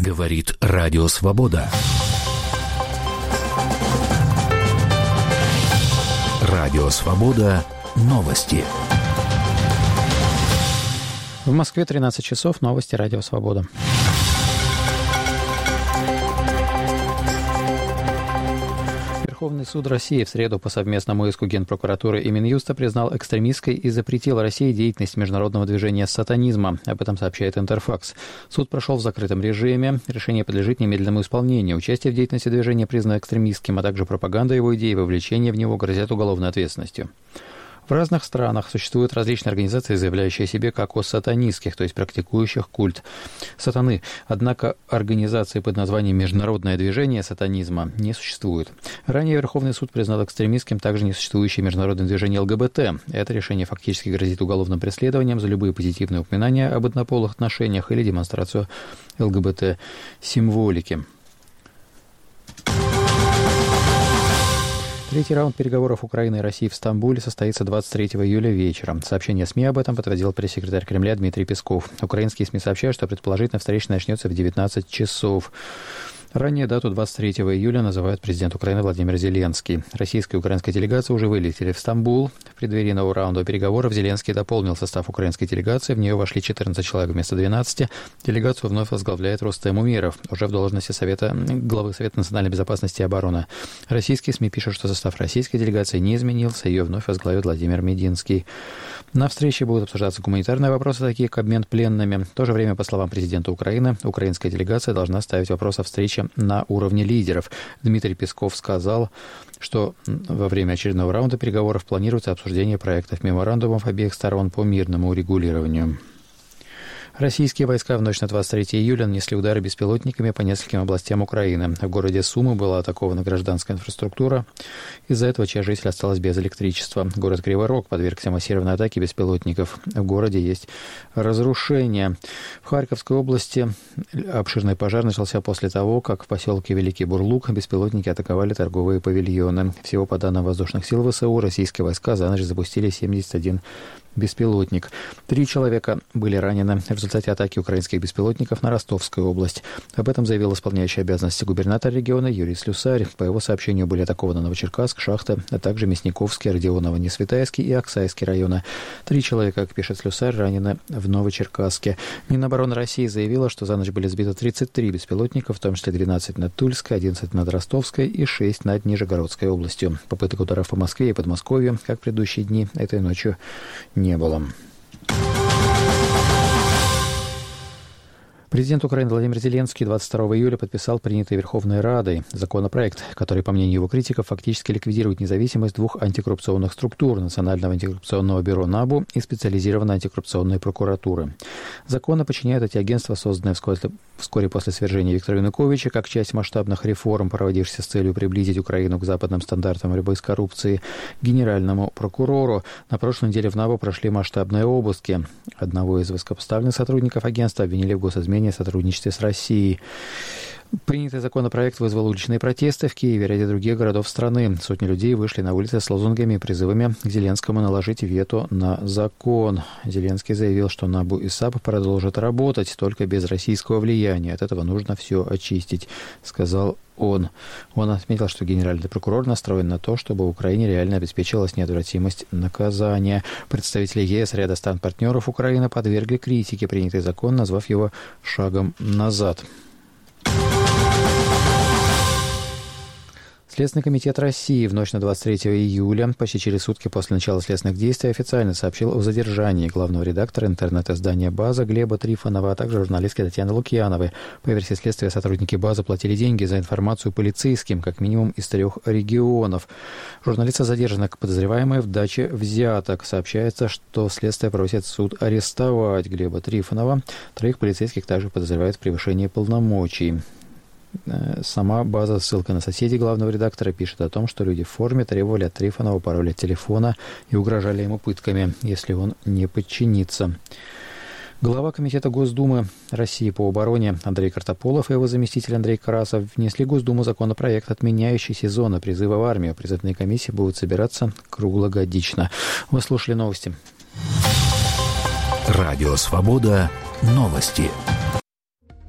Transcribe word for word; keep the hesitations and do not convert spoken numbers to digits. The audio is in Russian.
Говорит Радио Свобода. Радио Свобода. Новости. В Москве тринадцать часов. Новости Радио Свобода. Верховный суд России в среду по совместному иску Генпрокуратуры и Минюста признал экстремистской и запретил России деятельность международного движения сатанизма. Об этом сообщает Интерфакс. Суд прошел в закрытом режиме. Решение подлежит немедленному исполнению. Участие в деятельности движения признано экстремистским, а также пропаганда его идей и вовлечение в него грозят уголовной ответственностью. В разных странах существуют различные организации, заявляющие о себе как о сатанистских, то есть практикующих культ сатаны. Однако организации под названием «Международное движение сатанизма» не существует. Ранее Верховный суд признал экстремистским также несуществующее международное движение ЛГБТ. Это решение фактически грозит уголовным преследованием за любые позитивные упоминания об однополых отношениях или демонстрацию ЛГБТ-символики. Третий раунд переговоров Украины и России в Стамбуле состоится двадцать третьего июля вечером. Сообщение СМИ об этом подтвердил пресс-секретарь Кремля Дмитрий Песков. Украинские СМИ сообщают, что предположительно встреча начнется в девятнадцать часов. Ранее дату двадцать третьего июля называют президент Украины Владимир Зеленский. Российская и украинская делегации уже вылетели в Стамбул. В преддверии нового раунда переговоров Зеленский дополнил состав украинской делегации. В нее вошли четырнадцать человек вместо двенадцати. Делегацию вновь возглавляет Рустем Умеров, уже в должности Совета, главы Совета национальной безопасности и обороны. Российские СМИ пишут, что состав российской делегации не изменился. Ее вновь возглавит Владимир Мединский. На встрече будут обсуждаться гуманитарные вопросы, такие как обмен пленными. В то же время, по словам президента Украины, украинская делегация должна ставить вопрос о встрече на уровне лидеров. Дмитрий Песков сказал, что во время очередного раунда переговоров планируется обсуждение проектов меморандумов обеих сторон по мирному урегулированию. Российские войска в ночь на двадцать третьего июля нанесли удары беспилотниками по нескольким областям Украины. В городе Сумы была атакована гражданская инфраструктура. Из-за этого часть жителей осталась без электричества. Город Кривой Рог подвергся массированной атаке беспилотников. В городе есть разрушения. В Харьковской области обширный пожар начался после того, как в поселке Великий Бурлук беспилотники атаковали торговые павильоны. Всего, по данным воздушных сил ВСУ, российские войска за ночь запустили семьдесят один беспилотник. Три человека были ранены в результате атаки украинских беспилотников на Ростовскую область. Об этом заявил исполняющий обязанности губернатора региона Юрий Слюсарь. По его сообщению были атакованы Новочеркасск, Шахта, а также Мясниковский, Родионово, Несветайский и Оксайский районы. Три человека, как пишет Слюсарь, ранены в Новочеркасске. Минобороны России заявила, что за ночь были сбиты тридцать три беспилотника, в том числе двенадцать над Тульской, одиннадцать над Ростовской и шесть над Нижегородской областью. Попыток ударов по Москве и Подмосковью, как в предыдущие дни, этой ночью не было. Президент Украины Владимир Зеленский двадцать второго июля подписал принятый Верховной Радой законопроект, который, по мнению его критиков, фактически ликвидирует независимость двух антикоррупционных структур – Национального антикоррупционного бюро НАБУ и Специализированной антикоррупционной прокуратуры. Законы подчиняют эти агентства, созданные вскоре после свержения Виктора Януковича, как часть масштабных реформ, проводившихся с целью приблизить Украину к западным стандартам борьбы с коррупцией, генеральному прокурору. На прошлой неделе в НАБУ прошли масштабные обыски. Одного из высокопоставленных сотрудников агентства обвинили в госизмене и сотрудничестве с Россией. Принятый законопроект вызвал уличные протесты в Киеве и ряде других городов страны. Сотни людей вышли на улицы с лозунгами и призывами к Зеленскому наложить вето на закон. Зеленский заявил, что НАБУ и САП продолжат работать только без российского влияния. От этого нужно все очистить, сказал он. Он отметил, что генеральный прокурор настроен на то, чтобы в Украине реально обеспечивалась неотвратимость наказания. Представители ЕС, ряда стран-партнеров Украины подвергли критике принятый закон, назвав его шагом назад. Следственный комитет России в ночь на двадцать третьего июля, почти через сутки после начала следственных действий, официально сообщил о задержании главного редактора интернет-издания «База» Глеба Трифонова, а также журналистки Татьяны Лукьяновой. По версии следствия, сотрудники «Базы» платили деньги за информацию полицейским, как минимум из трех регионов. Журналиста задержана как подозреваемая в даче взяток. Сообщается, что следствие просит суд арестовать Глеба Трифонова. Троих полицейских также подозревают в превышении полномочий. Сама «База» с ссылкой на соседей главного редактора пишет о том, что люди в форме требовали от Трифонова пароль от телефона и угрожали ему пытками, если он не подчинится. Глава Комитета Госдумы России по обороне Андрей Картополов и его заместитель Андрей Карасов внесли в Госдуму законопроект, отменяющий сезоны призыва в армию. Призывные комиссии будут собираться круглогодично. Вы слушали новости. Радио «Свобода». Новости.